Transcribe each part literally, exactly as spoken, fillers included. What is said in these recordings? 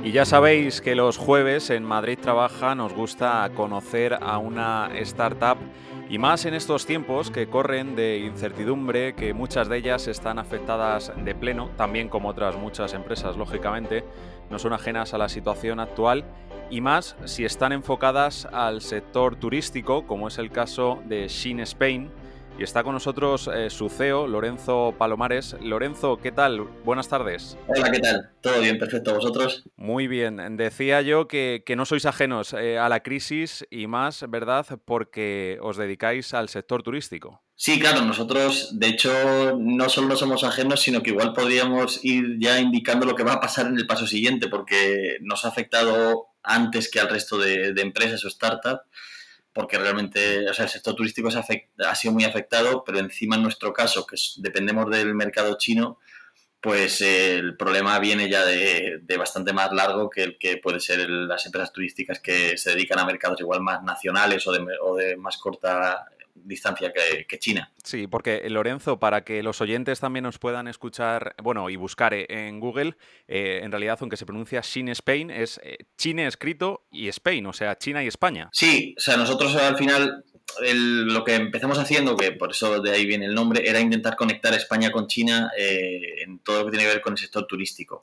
Y ya sabéis que los jueves en Madrid Trabaja nos gusta conocer a una startup y más en estos tiempos que corren de incertidumbre, que muchas de ellas están afectadas de pleno, también como otras muchas empresas, lógicamente, no son ajenas a la situación actual y más si están enfocadas al sector turístico, como es el caso de Shein Spain. Y está con nosotros eh, su C E O, Lorenzo Palomares. Lorenzo, ¿qué tal? Buenas tardes. Hola, ¿qué tal? ¿Todo bien? Perfecto. ¿Vosotros? Muy bien. Decía yo que, que no sois ajenos eh, a la crisis y más, ¿verdad? Porque os dedicáis al sector turístico. Sí, claro, nosotros, de hecho, no solo no somos ajenos, sino que igual podríamos ir ya indicando lo que va a pasar en el paso siguiente, porque nos ha afectado antes que al resto de, de empresas o startups, porque realmente, o sea, el sector turístico se afect- ha sido muy afectado, pero encima en nuestro caso, que es- dependemos del mercado chino, pues eh, el problema viene ya de, de bastante más largo que el que puede ser el- las empresas turísticas que se dedican a mercados igual más nacionales o de, o de más corta distancia que, que China. Sí, porque eh, Lorenzo, para que los oyentes también nos puedan escuchar, bueno, y buscar eh, en Google, eh, en realidad, aunque se pronuncia Shein Spain, es eh, China escrito y Spain, o sea, China y España. Sí, o sea, nosotros al final el- lo que empezamos haciendo, que por eso de ahí viene el nombre, era intentar conectar España con China eh, en todo lo que tiene que ver con el sector turístico.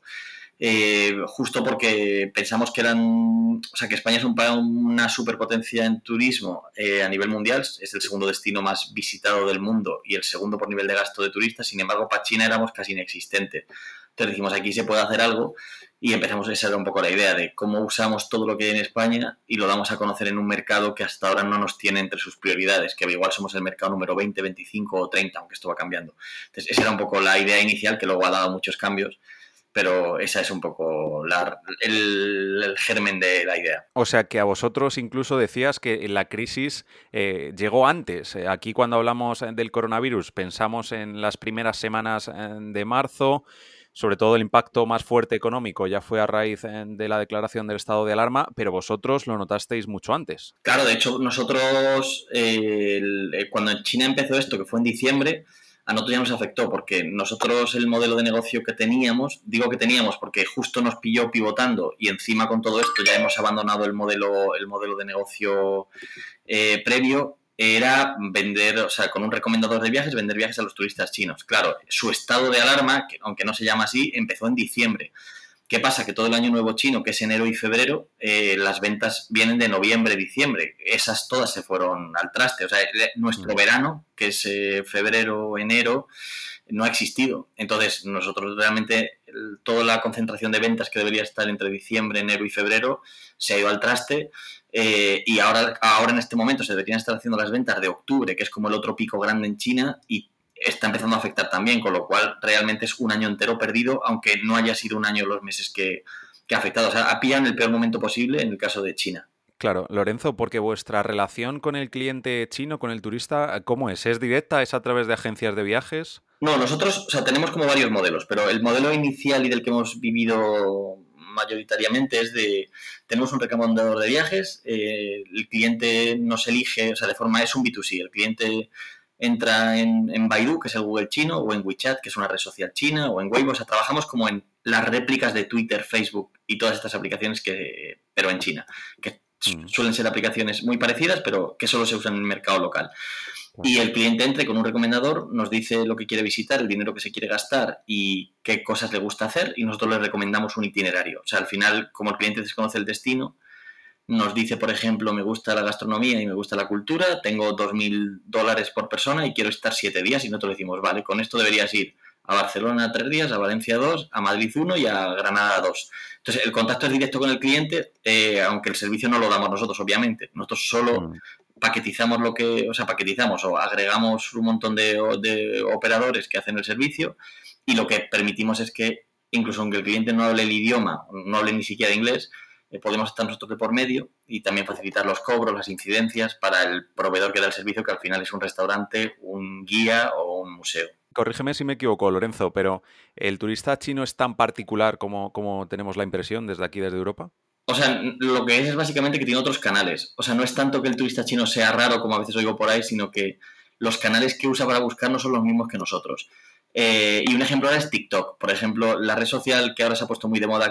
Eh, justo porque pensamos que eran, o sea, que España es un, una superpotencia en turismo eh, a nivel mundial, es el segundo destino más visitado del mundo y el segundo por nivel de gasto de turistas. Sin embargo, para China éramos casi inexistentes. Entonces dijimos, aquí se puede hacer algo, y empezamos a esa era un poco la idea de cómo usamos todo lo que hay en España y lo damos a conocer en un mercado que hasta ahora no nos tiene entre sus prioridades, que igual somos el mercado número veinte, veinticinco o treinta, aunque esto va cambiando. Entonces esa era un poco la idea inicial, que luego ha dado muchos cambios, pero esa es un poco la, el, el, germen de la idea. O sea, que a vosotros incluso decías que la crisis eh, llegó antes. Eh, Aquí cuando hablamos eh, del coronavirus pensamos en las primeras semanas eh, de marzo, sobre todo el impacto más fuerte económico ya fue a raíz eh, de la declaración del estado de alarma, pero vosotros lo notasteis mucho antes. Claro, de hecho, nosotros, eh, el, cuando en China empezó esto, que fue en diciembre, a nosotros ya nos afectó, porque nosotros el modelo de negocio que teníamos, digo que teníamos porque justo nos pilló pivotando y encima con todo esto ya hemos abandonado el modelo, el modelo de negocio eh, previo, era vender, o sea, con un recomendador de viajes, vender viajes a los turistas chinos. Claro, su estado de alarma, que aunque no se llama así, empezó en diciembre. ¿Qué pasa? Que todo el año nuevo chino, que es enero y febrero, eh, las ventas vienen de noviembre, diciembre. Esas todas se fueron al traste. O sea, nuestro Mm. verano, que es eh, febrero, enero, no ha existido. Entonces, nosotros realmente, el, toda la concentración de ventas que debería estar entre diciembre, enero y febrero se ha ido al traste. Eh, y ahora, ahora en este momento se deberían estar haciendo las ventas de octubre, que es como el otro pico grande en China, y está empezando a afectar también, con lo cual realmente es un año entero perdido, aunque no haya sido un año los meses que, que ha afectado. O sea, ha pillado en el peor momento posible en el caso de China. Claro, Lorenzo, porque vuestra relación con el cliente chino, con el turista, ¿cómo es? ¿Es directa? ¿Es a través de agencias de viajes? No, nosotros, o sea, tenemos como varios modelos, pero el modelo inicial y del que hemos vivido mayoritariamente es de, tenemos un recomendador de viajes, eh, el cliente nos elige, o sea, de forma, es un B dos C, el cliente entra en, en Baidu, que es el Google chino, o en WeChat, que es una red social china, o en Weibo, o sea, trabajamos como en las réplicas de Twitter, Facebook y todas estas aplicaciones, que, pero en China, que Mm, suelen ser aplicaciones muy parecidas, pero que solo se usan en el mercado local. claro. Y el cliente entra con un recomendador, nos dice lo que quiere visitar, el dinero que se quiere gastar y qué cosas le gusta hacer, y nosotros le recomendamos un itinerario. O sea, al final, como el cliente desconoce el destino, nos dice, por ejemplo, me gusta la gastronomía y me gusta la cultura, tengo dos mil dólares por persona y quiero estar siete días, y nosotros le decimos, vale, con esto deberías ir a Barcelona tres días, a Valencia dos, a Madrid uno y a Granada dos. Entonces, el contacto es directo con el cliente, eh, aunque el servicio no lo damos nosotros, obviamente. Nosotros solo Mm. paquetizamos lo que, o sea, paquetizamos o agregamos un montón de, de operadores que hacen el servicio, y lo que permitimos es que, incluso aunque el cliente no hable el idioma, no hable ni siquiera inglés, eh, podemos estar nosotros de por medio y también facilitar los cobros, las incidencias para el proveedor que da el servicio, que al final es un restaurante, un guía o un museo. Corrígeme si me equivoco, Lorenzo, pero ¿el turista chino es tan particular como, como tenemos la impresión desde aquí, desde Europa? O sea, lo que es es básicamente que tiene otros canales. O sea, no es tanto que el turista chino sea raro, como a veces oigo por ahí, sino que los canales que usa para buscar no son los mismos que nosotros. Eh, y un ejemplo ahora es TikTok. Por ejemplo, la red social que ahora se ha puesto muy de moda aquí,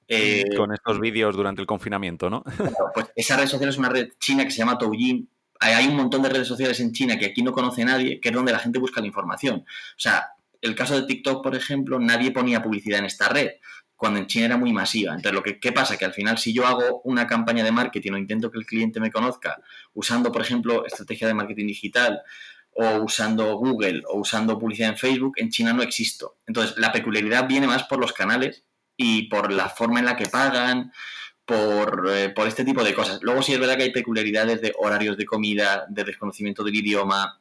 Eh, Con estos vídeos durante el confinamiento, ¿no? Claro, pues esa red social es una red china que se llama Douyin. Hay, hay un montón de redes sociales en China que aquí no conoce nadie, que es donde la gente busca la información. O sea, el caso de TikTok, por ejemplo, nadie ponía publicidad en esta red, cuando en China era muy masiva. Entonces, lo que ¿qué pasa? Que al final, si yo hago una campaña de marketing o intento que el cliente me conozca usando, por ejemplo, estrategia de marketing digital o usando Google o usando publicidad en Facebook, en China no existo. Entonces, la peculiaridad viene más por los canales y por la forma en la que pagan, por, eh, por este tipo de cosas. Luego sí es verdad que hay peculiaridades de horarios de comida, de desconocimiento del idioma,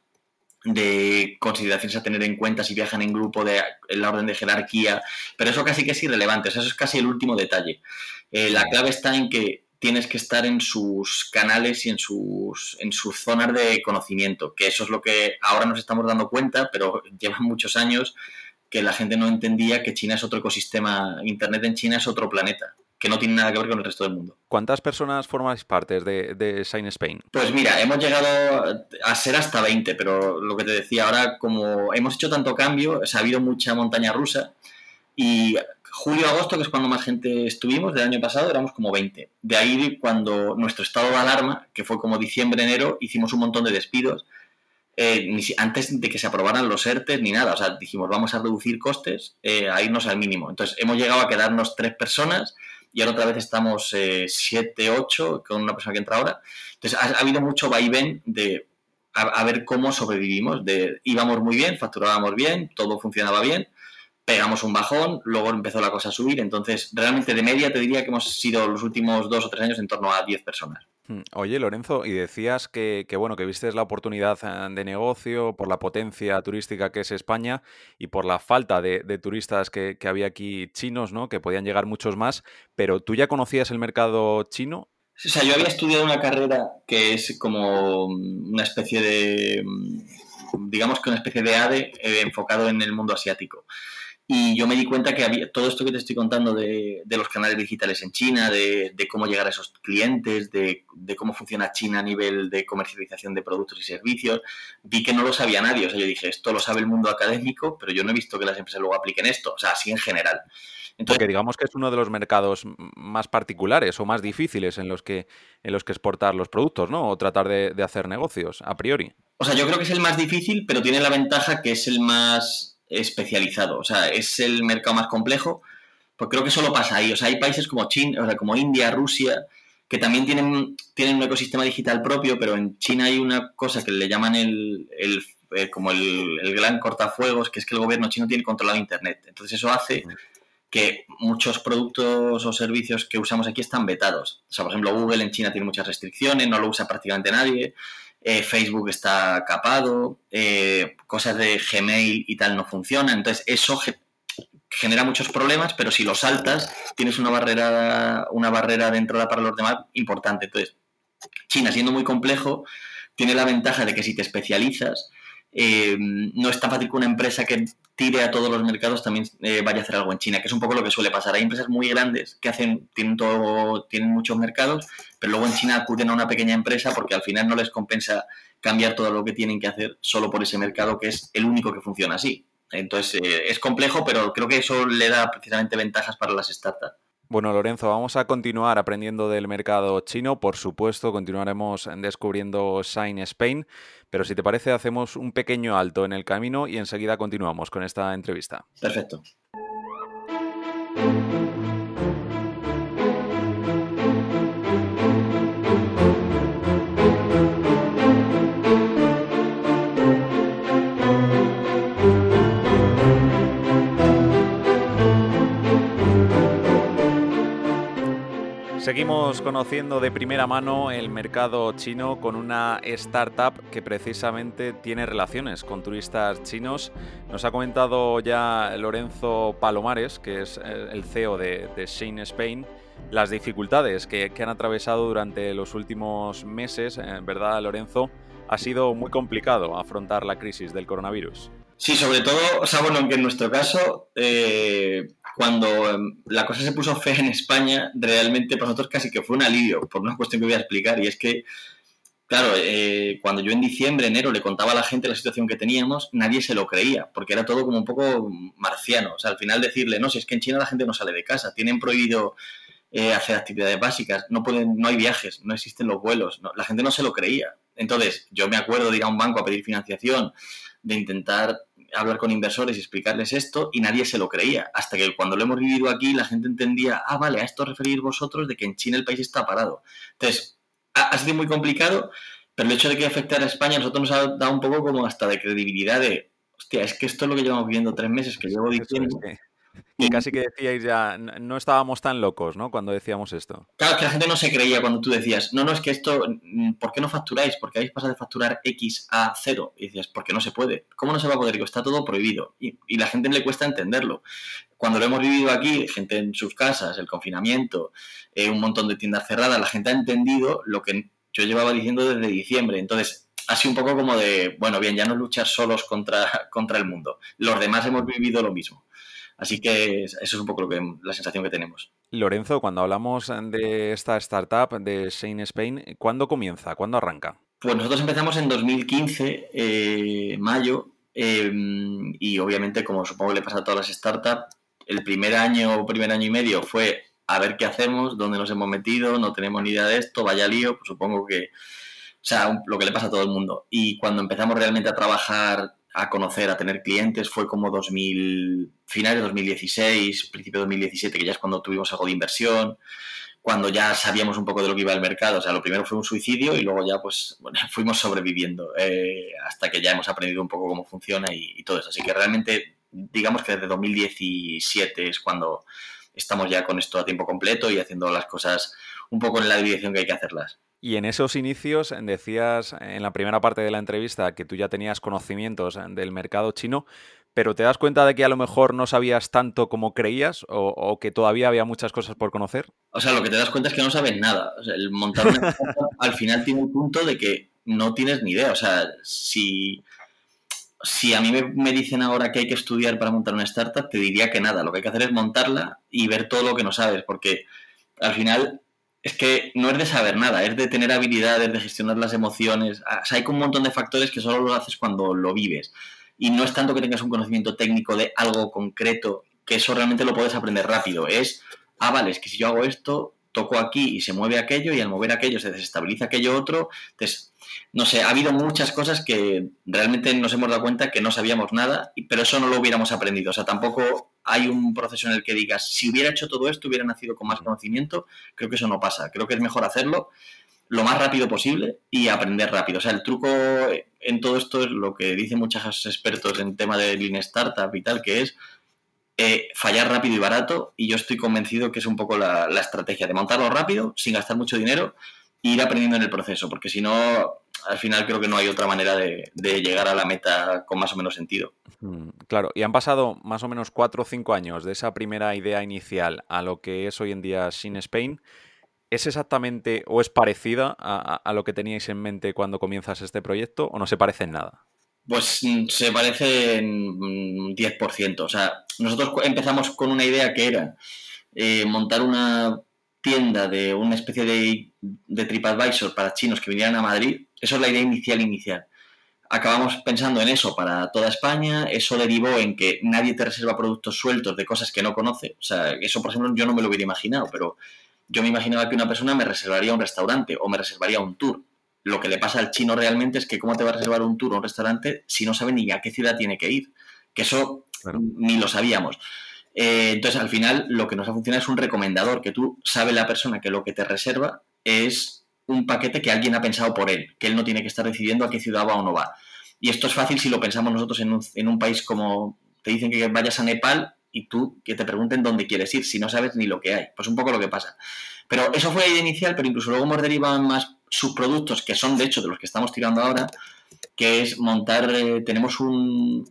de consideraciones a tener en cuenta si viajan en grupo, de la orden de jerarquía, pero eso casi que es irrelevante, o sea, eso es casi el último detalle. Eh, la clave está en que tienes que estar en sus canales y en sus, en sus zonas de conocimiento, que eso es lo que ahora nos estamos dando cuenta, pero llevan muchos años que la gente no entendía que China es otro ecosistema, Internet en China es otro planeta, que no tiene nada que ver con el resto del mundo. ¿Cuántas personas formáis parte de, de Shine Spain? Pues mira, hemos llegado a ser hasta veinte, pero lo que te decía ahora, como hemos hecho tanto cambio, o sea, ha habido mucha montaña rusa y julio-agosto, que es cuando más gente estuvimos, del año pasado éramos como veinte. De ahí cuando nuestro estado de alarma, que fue como diciembre-enero, hicimos un montón de despidos. Eh, ni si, antes de que se aprobaran los ERTES ni nada, o sea, dijimos vamos a reducir costes, eh, a irnos al mínimo. Entonces hemos llegado a quedarnos tres personas y ahora otra vez estamos eh, siete, ocho con una persona que entra ahora. Entonces ha, ha habido mucho vaivén de a, a ver cómo sobrevivimos. De, íbamos muy bien, facturábamos bien, todo funcionaba bien, pegamos un bajón, luego empezó la cosa a subir. Entonces realmente de media te diría que hemos sido los últimos dos o tres años en torno a diez personas. Oye, Lorenzo, y decías que, que, bueno, que viste la oportunidad de negocio por la potencia turística que es España y por la falta de, de turistas que, que había aquí chinos, ¿no? Que podían llegar muchos más, pero ¿tú ya conocías el mercado chino? O sea, yo había estudiado una carrera que es como una especie de, digamos que una especie de ADE eh, enfocado en el mundo asiático. Y yo me di cuenta que había todo esto que te estoy contando de, de los canales digitales en China, de, de cómo llegar a esos clientes, de, de cómo funciona China a nivel de comercialización de productos y servicios, vi que no lo sabía nadie. O sea, yo dije, esto lo sabe el mundo académico, pero yo no he visto que las empresas luego apliquen esto. O sea, así en general. Entonces, Porque digamos que es uno de los mercados más particulares o más difíciles en los que, en los que exportar los productos, ¿no? O tratar de, de hacer negocios, a priori. o sea, yo creo que es el más difícil, pero tiene la ventaja que es el más especializado. O sea, es el mercado más complejo, pues creo que solo pasa ahí. O sea, hay países como China, o sea, como India, Rusia, que también tienen, tienen un ecosistema digital propio, pero en China hay una cosa que le llaman el, el eh, como el, el gran cortafuegos, que es que el gobierno chino tiene controlado Internet. Entonces eso hace que muchos productos o servicios que usamos aquí están vetados. O sea, por ejemplo, Google en China tiene muchas restricciones, no lo usa prácticamente nadie. Eh, Facebook está capado, eh, cosas de Gmail y tal no funcionan. Entonces, eso ge- genera muchos problemas, pero si lo saltas, tienes una barrera, una barrera de entrada para los demás importante. Entonces, China, siendo muy complejo, tiene la ventaja de que si te especializas, eh, no es tan fácil que una empresa que tire a todos los mercados también eh, vaya a hacer algo en China, que es un poco lo que suele pasar. Hay empresas muy grandes que hacen, tienen, todo, tienen muchos mercados, pero luego en China acuden a una pequeña empresa porque al final no les compensa cambiar todo lo que tienen que hacer solo por ese mercado que es el único que funciona así. Entonces eh, es complejo, pero creo que eso le da precisamente ventajas para las startups. Bueno, Lorenzo, vamos a continuar aprendiendo del mercado chino. Por supuesto, continuaremos descubriendo Shine Spain, pero si te parece, hacemos un pequeño alto en el camino y enseguida continuamos con esta entrevista. Perfecto. Seguimos conociendo de primera mano el mercado chino con una startup que precisamente tiene relaciones con turistas chinos. Nos ha comentado ya Lorenzo Palomares, que es el C E O de, de Shine Spain, las dificultades que, que han atravesado durante los últimos meses. En verdad, Lorenzo, ha sido muy complicado afrontar la crisis del coronavirus. Sí, sobre todo, o sea, bueno, que en nuestro caso, eh, cuando eh, la cosa se puso fea en España, realmente para nosotros casi que fue un alivio, por una cuestión que voy a explicar, y es que Claro, eh, cuando yo en diciembre, enero, le contaba a la gente la situación que teníamos, nadie se lo creía, porque era todo como un poco marciano. O sea, al final decirle, no, si es que en China la gente no sale de casa, tienen prohibido eh, hacer actividades básicas, no pueden, no hay viajes, no existen los vuelos, no, la gente no se lo creía. Entonces, yo me acuerdo de ir a un banco a pedir financiación, de intentar hablar con inversores y explicarles esto, y nadie se lo creía. Hasta que cuando lo hemos vivido aquí, la gente entendía, ah, vale, a esto referís vosotros de que en China el país está parado. Entonces, ha, ha sido muy complicado, pero el hecho de que afectara a España a nosotros nos ha dado un poco como hasta de credibilidad de, hostia, es que esto es lo que llevamos viviendo tres meses, que llevo Eso es, diciendo. que, que Y casi que decíais ya, n- no estábamos tan locos, ¿no? Cuando decíamos esto. claro, que la gente no se creía cuando tú decías, no, no, es que esto, mm, ¿por qué no facturáis? ¿Por qué habéis pasado de facturar X a cero? Y decías, porque no se puede. ¿Cómo no se va a poder? Digo, está todo prohibido. Y, y la gente le cuesta entenderlo. Cuando lo hemos vivido aquí, gente en sus casas, el confinamiento, eh, un montón de tiendas cerradas, la gente ha entendido lo que yo llevaba diciendo desde diciembre. Entonces, ha sido un poco como de, bueno, bien, ya no luchar solos contra, contra el mundo. Los demás hemos vivido lo mismo. Así que eso es un poco lo que, la sensación que tenemos. Lorenzo, cuando hablamos de esta startup de Shane Spain, ¿cuándo comienza? ¿Cuándo arranca? Pues nosotros empezamos en dos mil quince, eh, mayo, eh, y obviamente, como supongo que le pasa a todas las startups, el primer año o primer año y medio fue a ver qué hacemos, dónde nos hemos metido, no tenemos ni idea de esto, vaya lío, pues supongo que, o sea, un- lo que le pasa a todo el mundo. Y cuando empezamos realmente a trabajar, a conocer, a tener clientes, fue como dos mil, finales de dos mil dieciséis, principio de dos mil diecisiete, que ya es cuando tuvimos algo de inversión, cuando ya sabíamos un poco de lo que iba el mercado. O sea, lo primero fue un suicidio y luego ya pues bueno, fuimos sobreviviendo eh, hasta que ya hemos aprendido un poco cómo funciona y, y todo eso. Así que realmente, digamos que desde dos mil diecisiete es cuando estamos ya con esto a tiempo completo y haciendo las cosas un poco en la dirección que hay que hacerlas. Y en esos inicios decías en la primera parte de la entrevista que tú ya tenías conocimientos del mercado chino, pero ¿te das cuenta de que a lo mejor no sabías tanto como creías o, o que todavía había muchas cosas por conocer? O sea, lo que te das cuenta es que no sabes nada. O sea, el montar una startup al final tiene un punto de que no tienes ni idea. O sea, si si a mí me, me, dicen ahora que hay que estudiar para montar una startup, te diría que nada, lo que hay que hacer es montarla y ver todo lo que no sabes, porque al final es que no es de saber nada, es de tener habilidades, de gestionar las emociones. O sea, hay un montón de factores que solo lo haces cuando lo vives. Y no es tanto que tengas un conocimiento técnico de algo concreto, que eso realmente lo puedes aprender rápido. Es, ah, vale, es que si yo hago esto, toco aquí y se mueve aquello, y al mover aquello se desestabiliza aquello otro. Entonces, no sé, ha habido muchas cosas que realmente nos hemos dado cuenta que no sabíamos nada, pero eso no lo hubiéramos aprendido. O sea, tampoco hay un proceso en el que digas, si hubiera hecho todo esto, hubiera nacido con más conocimiento. Creo que eso no pasa. Creo que es mejor hacerlo lo más rápido posible y aprender rápido. O sea, el truco en todo esto es lo que dicen muchos expertos en tema de Lean Startup y tal, que es eh, fallar rápido y barato, y yo estoy convencido que es un poco la, la estrategia de montarlo rápido, sin gastar mucho dinero, e ir aprendiendo en el proceso, porque si no, al final creo que no hay otra manera de, de llegar a la meta con más o menos sentido. Mm, claro, y han pasado más o menos cuatro o cinco años de esa primera idea inicial a lo que es hoy en día Shin Spain. ¿Es exactamente o es parecida a, a- a lo que teníais en mente cuando comienzas este proyecto o no se parece en nada? Pues mm, se parece en mm, diez por ciento. O sea, nosotros cu- empezamos con una idea que era eh, montar una tienda de una especie de, de TripAdvisor para chinos que vinieran a Madrid. Eso es la idea inicial inicial. Acabamos pensando en eso para toda España. Eso derivó en que nadie te reserva productos sueltos de cosas que no conoce. O sea, eso, por ejemplo, yo no me lo hubiera imaginado, pero yo me imaginaba que una persona me reservaría un restaurante o me reservaría un tour. Lo que le pasa al chino realmente es que cómo te va a reservar un tour o un restaurante si no sabe ni a qué ciudad tiene que ir. Que eso Claro. ni lo sabíamos. Eh, entonces, al final, lo que nos ha funcionado es un recomendador, que tú sabes la persona que lo que te reserva es un paquete que alguien ha pensado por él, que él no tiene que estar decidiendo a qué ciudad va o no va. Y esto es fácil si lo pensamos nosotros en un, en un país como te dicen que vayas a Nepal y tú que te pregunten dónde quieres ir, si no sabes ni lo que hay. Pues un poco lo que pasa. Pero eso fue la idea inicial, pero incluso luego hemos derivado en más subproductos, que son de hecho de los que estamos tirando ahora, que es montar, eh, tenemos un,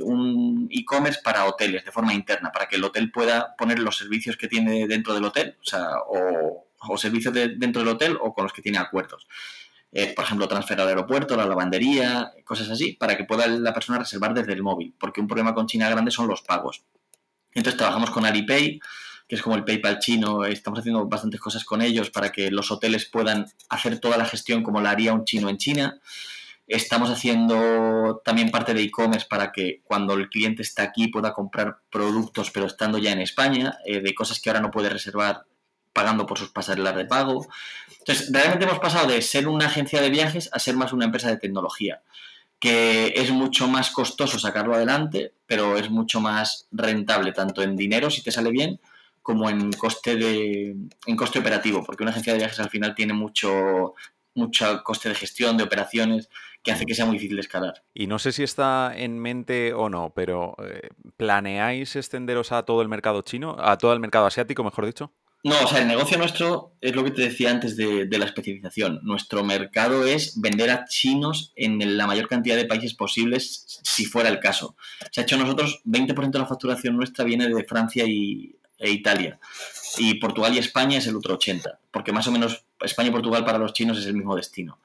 un e-commerce para hoteles de forma interna, para que el hotel pueda poner los servicios que tiene dentro del hotel, o sea, o, o servicios de, dentro del hotel o con los que tiene acuerdos. Eh, por ejemplo, transfer al aeropuerto, la lavandería, cosas así, para que pueda la persona reservar desde el móvil, porque un problema con China grande son los pagos. Entonces trabajamos con Alipay que es como el PayPal chino. Estamos haciendo bastantes cosas con ellos para que los hoteles puedan hacer toda la gestión como la haría un chino en China. Estamos haciendo también parte de e-commerce para que cuando el cliente está aquí pueda comprar productos pero estando ya en España, eh, de cosas que ahora no puede reservar pagando por sus pasarelas de pago. Entonces, realmente hemos pasado de ser una agencia de viajes a ser más una empresa de tecnología, que es mucho más costoso sacarlo adelante, pero es mucho más rentable, tanto en dinero, si te sale bien, como en coste de en coste operativo, porque una agencia de viajes al final tiene mucho mucho coste de gestión, de operaciones, que hace que sea muy difícil de escalar. Y no sé si está en mente o no, pero eh, ¿planeáis extenderos a todo el mercado chino? ¿A todo el mercado asiático, mejor dicho? No, o sea, el negocio nuestro es lo que te decía antes de, de la especialización. Nuestro mercado es vender a chinos en la mayor cantidad de países posibles, si fuera el caso. O sea, hecho nosotros, veinte por ciento de la facturación nuestra viene de Francia y, e Italia. Y Portugal y España es el otro ochenta por ciento, porque más o menos España y Portugal para los chinos es el mismo destino.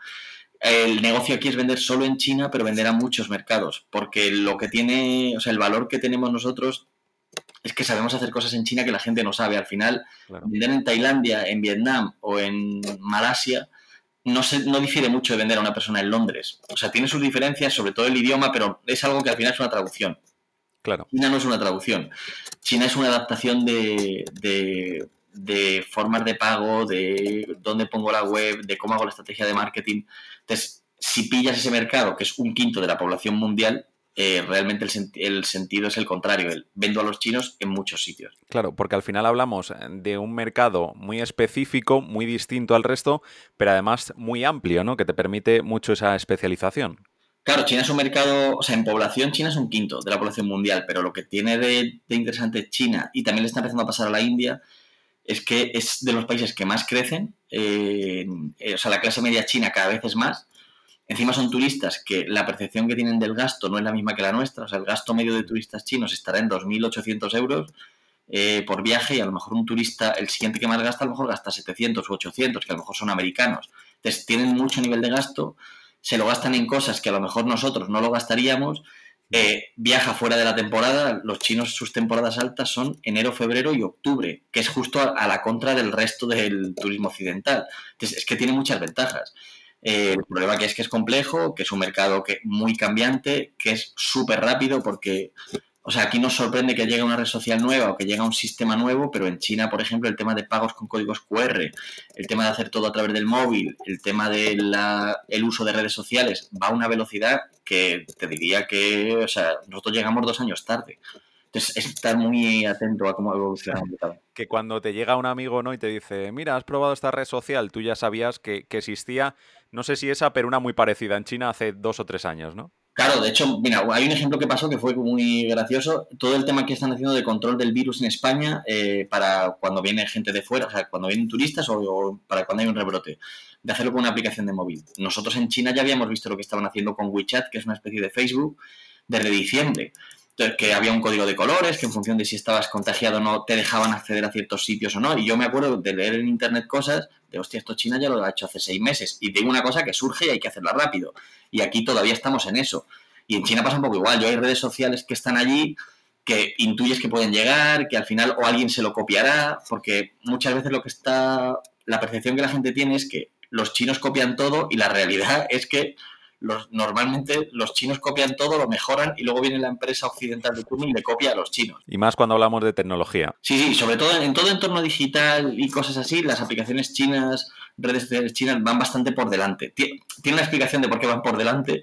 El negocio aquí es vender solo en China, pero vender a muchos mercados, porque lo que tiene, o sea, el valor que tenemos nosotros es que sabemos hacer cosas en China que la gente no sabe. Al final, Claro. vender en Tailandia, en Vietnam o en Malasia no, se, no difiere mucho de vender a una persona en Londres. O sea, tiene sus diferencias, sobre todo el idioma, pero es algo que al final es una traducción. Claro. China no es una traducción. China es una adaptación de, de, de formas de pago, de dónde pongo la web, de cómo hago la estrategia de marketing. Entonces, si pillas ese mercado, que es un quinto de la población mundial, eh, realmente el, sen- el sentido es el contrario. El vendo a los chinos en muchos sitios. Claro, porque al final hablamos de un mercado muy específico, muy distinto al resto, pero además muy amplio, ¿no? Que te permite mucho esa especialización. Claro, China es un mercado, o sea, en población China es un quinto de la población mundial, pero lo que tiene de, de interesante China, y también le está empezando a pasar a la India, es que es de los países que más crecen, eh, eh, o sea, la clase media china cada vez es más. Encima son turistas que la percepción que tienen del gasto no es la misma que la nuestra, o sea, el gasto medio de turistas chinos estará en dos mil ochocientos euros eh, por viaje, y a lo mejor un turista, el siguiente que más gasta, a lo mejor gasta setecientos u ochocientos, que a lo mejor son americanos. Entonces tienen mucho nivel de gasto, se lo gastan en cosas que a lo mejor nosotros no lo gastaríamos. Eh, viaja fuera de la temporada. Los chinos, sus temporadas altas son enero, febrero y octubre, que es justo a, a la contra del resto del turismo occidental. Entonces, es que tiene muchas ventajas. Eh, el problema que es que es complejo, que es un mercado que muy cambiante, que es súper rápido, porque, o sea, aquí nos sorprende que llegue una red social nueva o que llegue un sistema nuevo, pero en China, por ejemplo, el tema de pagos con códigos Q R, el tema de hacer todo a través del móvil, el tema del uso de redes sociales, va a una velocidad que te diría que, o sea, nosotros llegamos dos años tarde. Entonces, es estar muy atento a cómo evoluciona el mercado. Que cuando te llega un amigo, ¿no? Y te dice, mira, has probado esta red social, tú ya sabías que, que existía, no sé si esa, pero una muy parecida en China hace dos o tres años, ¿no? Claro, de hecho, mira, hay un ejemplo que pasó que fue muy gracioso. Todo el tema que están haciendo de control del virus en España eh, para cuando viene gente de fuera, o sea, cuando vienen turistas o, o para cuando hay un rebrote, de hacerlo con una aplicación de móvil. Nosotros en China ya habíamos visto lo que estaban haciendo con WeChat, que es una especie de Facebook, desde diciembre. Entonces, que había un código de colores, que en función de si estabas contagiado o no, te dejaban acceder a ciertos sitios o no. Y yo me acuerdo de leer en internet cosas de, hostia, esto China ya lo ha hecho hace seis meses. Y digo una cosa que surge y hay que hacerla rápido. Y aquí todavía estamos en eso. Y en China pasa un poco igual. Yo hay redes sociales que están allí que intuyes que pueden llegar, que al final o alguien se lo copiará, porque muchas veces lo que está, la percepción que la gente tiene es que los chinos copian todo, y la realidad es que los, normalmente los chinos copian todo, lo mejoran y luego viene la empresa occidental de turno y le copia a los chinos. Y más cuando hablamos de tecnología. Sí, sí, sobre todo en, en todo entorno digital y cosas así, las aplicaciones chinas, redes sociales chinas van bastante por delante. Tiene una explicación de por qué van por delante,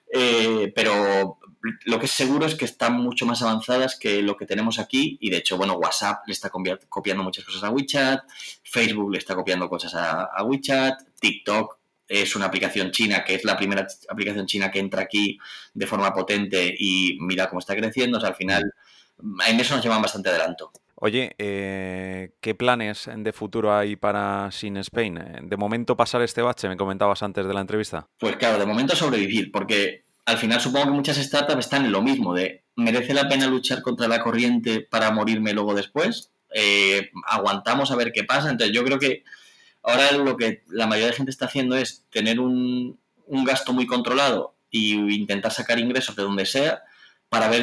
eh, pero lo que es seguro es que están mucho más avanzadas que lo que tenemos aquí, y de hecho, bueno, WhatsApp le está copiando muchas cosas a WeChat, Facebook le está copiando cosas a, a WeChat, TikTok es una aplicación china, que es la primera aplicación china que entra aquí de forma potente, y mira cómo está creciendo. O sea, al final, en eso nos llevan bastante adelanto. Oye, eh, ¿qué planes de futuro hay para Sin Spain? Eh, De momento pasar este bache, me comentabas antes de la entrevista. Pues claro, de momento sobrevivir, porque al final supongo que muchas startups están en lo mismo, de ¿merece la pena luchar contra la corriente para morirme luego después? Eh, aguantamos a ver qué pasa. Entonces yo creo que ahora lo que la mayoría de gente está haciendo es tener un, un gasto muy controlado e intentar sacar ingresos de donde sea, para ver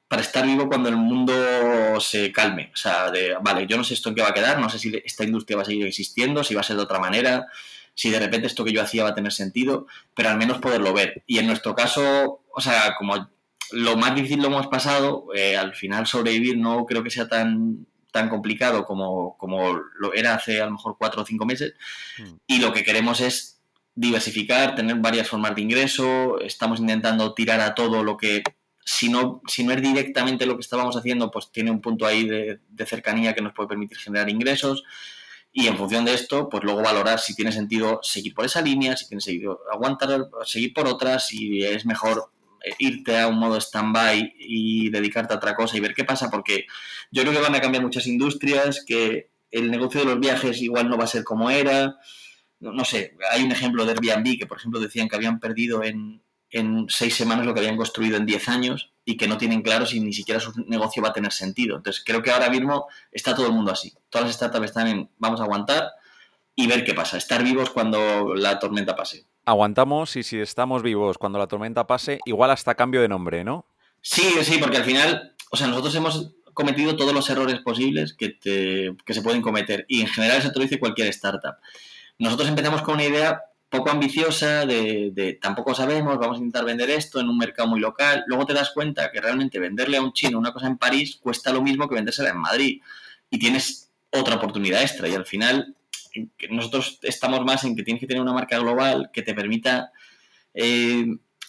para estar vivo cuando el mundo se calme. O sea, de, vale, yo no sé esto en qué va a quedar, no sé si esta industria va a seguir existiendo, si va a ser de otra manera, si de repente esto que yo hacía va a tener sentido, pero al menos poderlo ver. Y en nuestro caso, o sea, como lo más difícil lo hemos pasado, eh, al final sobrevivir no creo que sea tan tan complicado como, como lo era hace a lo mejor cuatro o cinco meses, mm. y lo que queremos es diversificar, tener varias formas de ingreso, estamos intentando tirar a todo lo que, si no, si no es directamente lo que estábamos haciendo, pues tiene un punto ahí de, de cercanía que nos puede permitir generar ingresos, y en función de esto, pues luego valorar si tiene sentido seguir por esa línea, si tiene sentido aguantar, seguir por otras, si es mejor irte a un modo stand-by y dedicarte a otra cosa y ver qué pasa, porque yo creo que van a cambiar muchas industrias, que el negocio de los viajes igual no va a ser como era, no, no sé, hay un ejemplo de Airbnb que por ejemplo decían que habían perdido en, en seis semanas lo que habían construido en diez años y que no tienen claro si ni siquiera su negocio va a tener sentido. Entonces creo que ahora mismo está todo el mundo así, todas las startups están en vamos a aguantar y ver qué pasa, estar vivos cuando la tormenta pase. Aguantamos y si estamos vivos cuando la tormenta pase, igual hasta cambio de nombre, ¿no? Sí, sí, porque al final, o sea, nosotros hemos cometido todos los errores posibles que, te, que se pueden cometer y en general eso te lo dice cualquier startup. Nosotros empezamos con una idea poco ambiciosa de, de tampoco sabemos, vamos a intentar vender esto en un mercado muy local, luego te das cuenta que realmente venderle a un chino una cosa en París cuesta lo mismo que vendérsela en Madrid y tienes otra oportunidad extra y al final nosotros estamos más en que tienes que tener una marca global que te permita eh,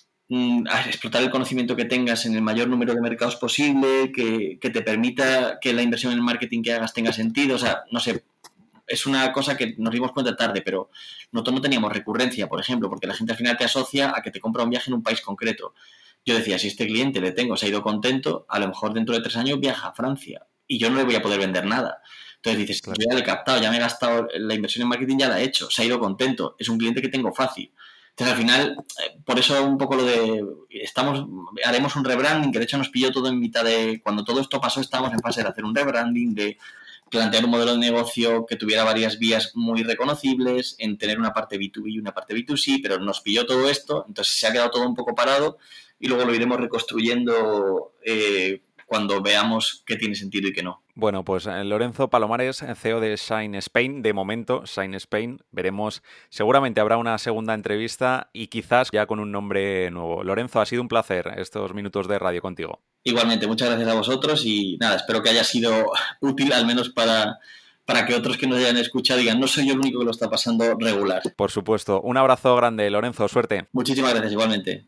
explotar el conocimiento que tengas en el mayor número de mercados posible, que, que te permita que la inversión en el marketing que hagas tenga sentido, o sea, no sé, es una cosa que nos dimos cuenta tarde, pero nosotros no teníamos recurrencia, por ejemplo, porque la gente al final te asocia a que te compra un viaje en un país concreto. Yo decía, si este cliente le tengo, se ha ido contento, a lo mejor dentro de tres años viaja a Francia y yo no le voy a poder vender nada. Entonces dices, claro, yo ya le he captado, ya me he gastado la inversión en marketing, ya la he hecho, se ha ido contento, es un cliente que tengo fácil. Entonces al final, por eso un poco lo de, estamos, haremos un rebranding, que de hecho nos pilló todo en mitad de, cuando todo esto pasó estábamos en fase de hacer un rebranding, de plantear un modelo de negocio que tuviera varias vías muy reconocibles, en tener una parte B dos B y una parte B dos C, pero nos pilló todo esto, entonces se ha quedado todo un poco parado y luego lo iremos reconstruyendo eh, cuando veamos qué tiene sentido y qué no. Bueno, pues Lorenzo Palomares, C E O de Shine Spain, de momento, Shine Spain, veremos, seguramente habrá una segunda entrevista y quizás ya con un nombre nuevo. Lorenzo, ha sido un placer estos minutos de radio contigo. Igualmente, muchas gracias a vosotros y nada, espero que haya sido útil al menos para, para que otros que nos hayan escuchado digan, no soy yo el único que lo está pasando regular. Por supuesto, un abrazo grande, Lorenzo, suerte. Muchísimas gracias, igualmente.